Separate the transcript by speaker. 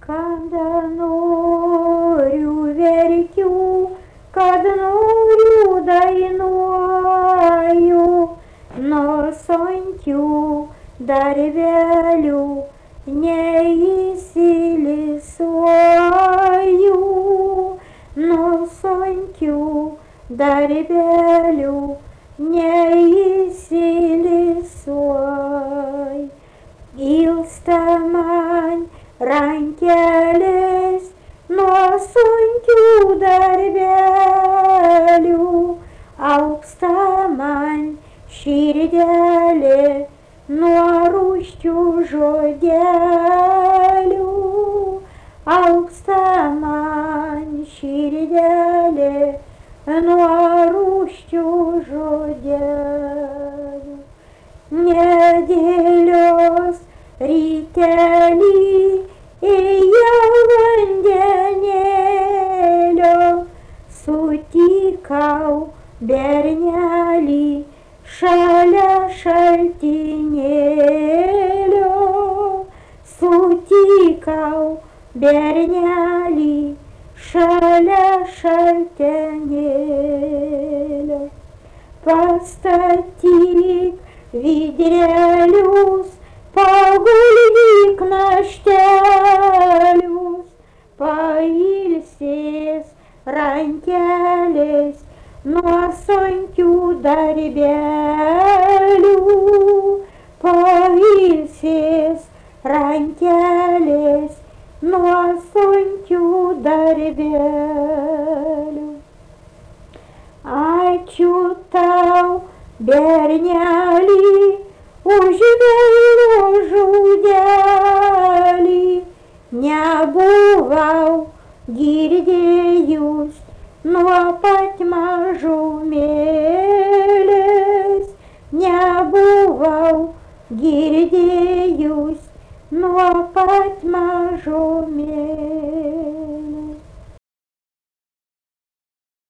Speaker 1: Kada noriu verkiu, kad noriu dainuoju, nuo sunkių darbelių neįsilisuoju, nuo sunkių darbelių neįsilisuoju. Ilsta man rankelės nuo sunkių darbelių, alpsta man širdelė nuo rūsčių žodelių, alpsta man širdelė nuo rūsčių žodelių. Nedėlios rytelį ėjau vandenėlio, sutikau bernelį šalia šaltinėlio, sutikau bernelį šalia šaltinėlio. Pastatyk vidrelius, paguldyk naštelius, pailsės rankelės nuo sunkių darbelių, pailsės rankelės nuo sunkių darbelių. Ačiū tau, bernelį, už meilų žodelį, nebuvau girdėjus nuo pat mažumėlės, nebuvau girdėjus nuo pat mažumėlės.